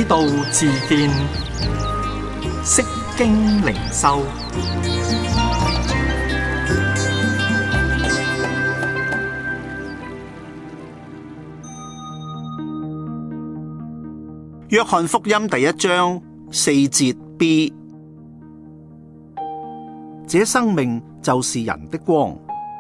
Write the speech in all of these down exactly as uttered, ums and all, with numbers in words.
道自見，釋經靈修。 約翰福音第一章四節 B， 這生命就是人的光。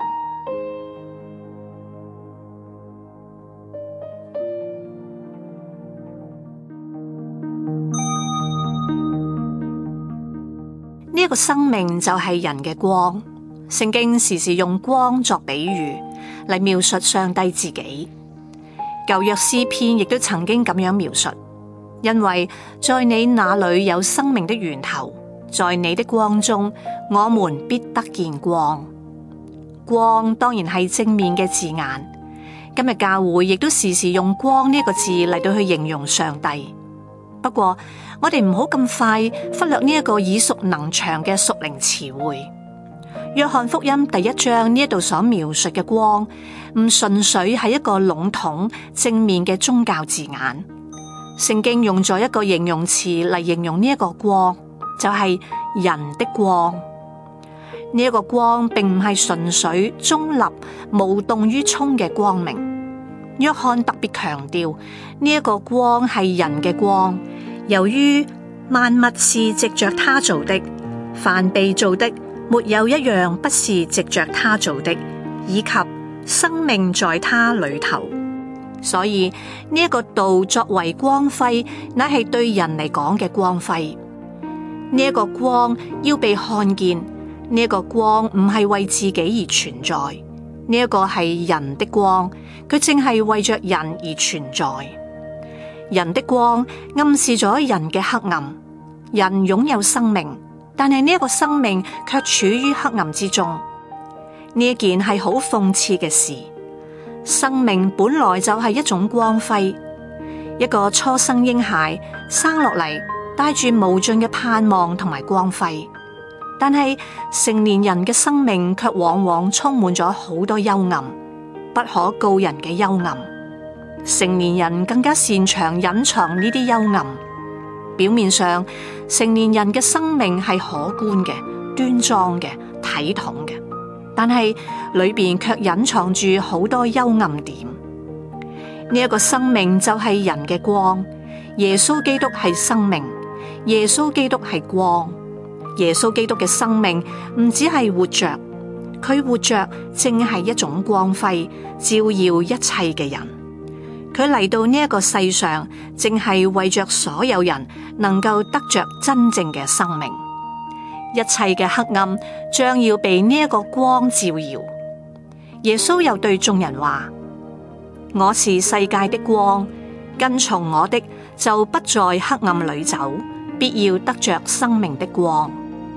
呢一個生命就係人嘅光。聖經時時用光作比喻嚟描述上帝自己。舊約詩篇亦都曾經咁樣描述。因為在你那裏有生命的源頭，在你的光中，我們必得見光。光當然係正面嘅字眼。今日教會亦都時時用光呢個字嚟到去形容上帝。不過我哋唔好咁快忽略呢一個耳熟能詳嘅屬靈詞彙。約翰福音第一章呢一度所描述嘅光，唔純粹係一個籠統正面嘅宗教字眼。聖經用咗一個形容詞嚟形容呢一個光，就係人的光。呢一個光並唔係純粹中立無動於衷嘅光明。約翰特別強調呢一個光係人嘅光，由於萬物是藉着他造的，凡被造的沒有一樣不是藉着他造的，以及生命在他裏頭。所以呢一個道作為光輝，乃係對人嚟講嘅光輝。呢一個光要被看見，呢一個光唔係為自己而存在，呢一個係人的光，佢正係為着人而存在。人的光暗示咗人嘅黑暗，人擁有生命，但係呢一個生命卻處於黑暗之中。呢一件係好諷刺嘅事。生命本來就係一種光輝，一個初生嬰孩生落嚟帶住無盡嘅盼望同埋光輝，但係成年人嘅生命卻往往充滿咗好多幽暗，不可告人嘅幽暗。成年人更加擅長隱藏呢啲幽暗。表面上，成年人嘅生命係可觀嘅、端莊嘅、體統嘅。但係裏邊卻隱藏住好多幽暗點。呢一個生命就係人嘅光。耶穌基督係生命，耶穌基督係光。耶穌基督嘅生命唔只係活着，佢活着正係一種光輝，照耀一切嘅人。佢嚟到呢一個世上，正係為着所有人能夠得着真正嘅生命。一切嘅黑暗將要被呢一個光照耀。耶穌又對眾人話：我是世界的光，跟從我的就不在黑暗裏走，必要得着生命的光。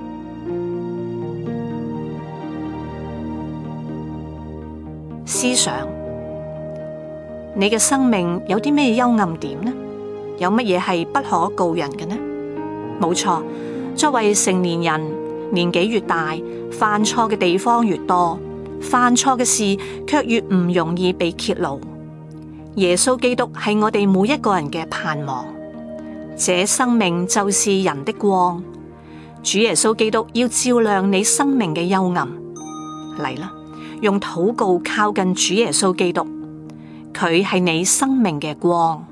思想，你嘅生命有啲咩幽暗點呢？有乜嘢係不可告人嘅呢？冇錯。作為成年人，年紀越大，犯錯嘅地方越多，犯錯嘅事卻越唔容易被揭露。耶穌基督係我哋每一個人嘅盼望，這生命就是人的光。主耶穌基督要照亮你生命嘅幽暗。嚟啦，用禱告靠近主耶穌基督，佢係你生命嘅光。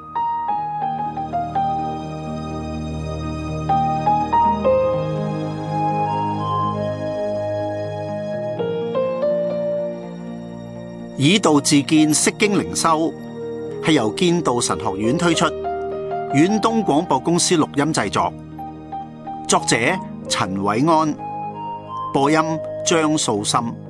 以道自見，釋經靈修係由建道神學院推出，遠東廣播公司錄音製作，作者陳偉安，播音張素心。